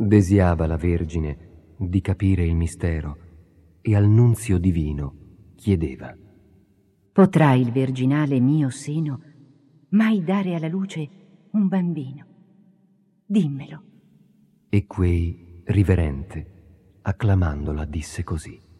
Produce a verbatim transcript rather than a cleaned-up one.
Desiava la Vergine di capire il mistero e al nunzio divino chiedeva: potrà il virginale mio seno mai dare alla luce un bambino? Dimmelo. E quei, riverente, acclamandola, disse così: